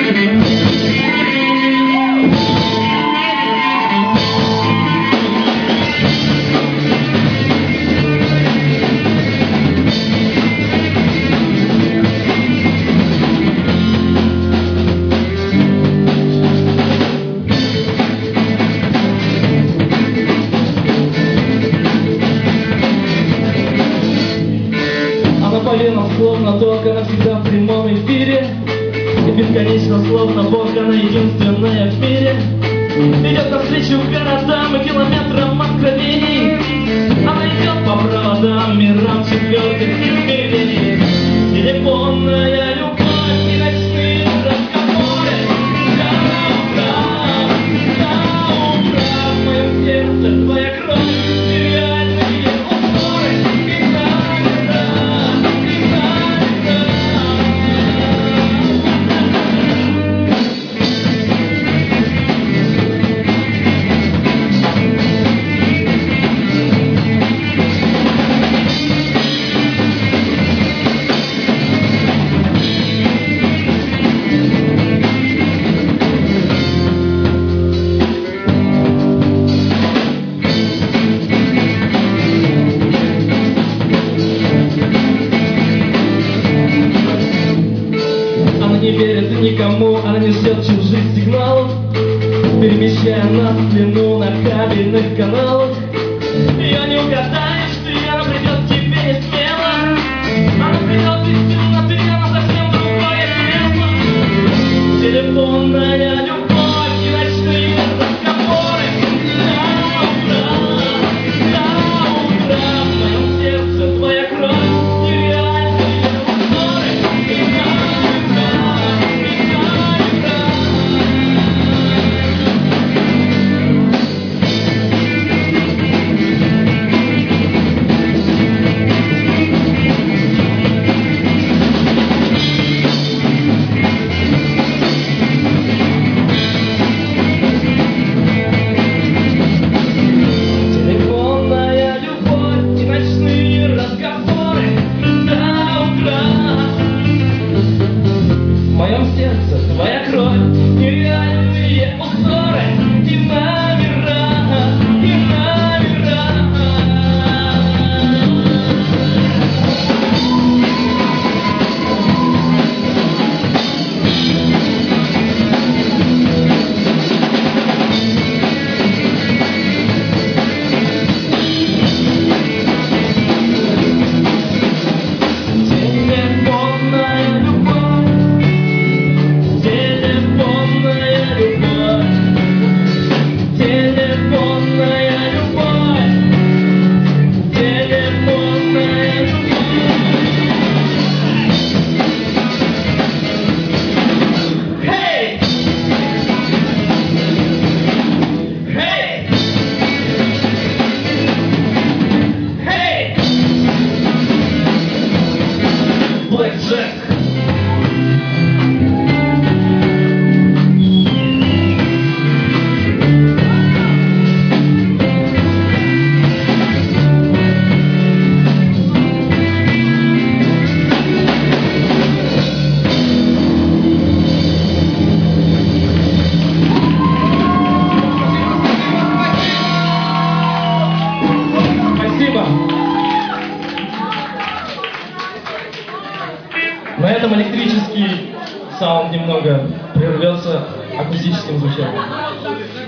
Словно ток, она всегда в прямом эфире. И бесконечно словно Бог, она единственная в мире. Идет навстречу городам и километрам откровений. Она идет по проводам, мирам четвертых измерений. Телефонная любовь и ночные разговоры. На утро в моем сердце твоя кровь. Нереальные узоры и номера. Не верит никому, она несет чужих сигналов, перемещая нас в длину на кабельных каналах. Ее не угадаешь ты, она придет к тебе не смело. Она придет из темноты, она совсем другое кресло. Телефонная любовь и ночные разговоры. На утро в моем сердце твоя кровь. В моем сердце твоя кровь, нереальные узоры и номера, и номера. Телефонная любовь. Blackjack. Спасибо. На этом электрический саунд немного прервется акустическим звучанием.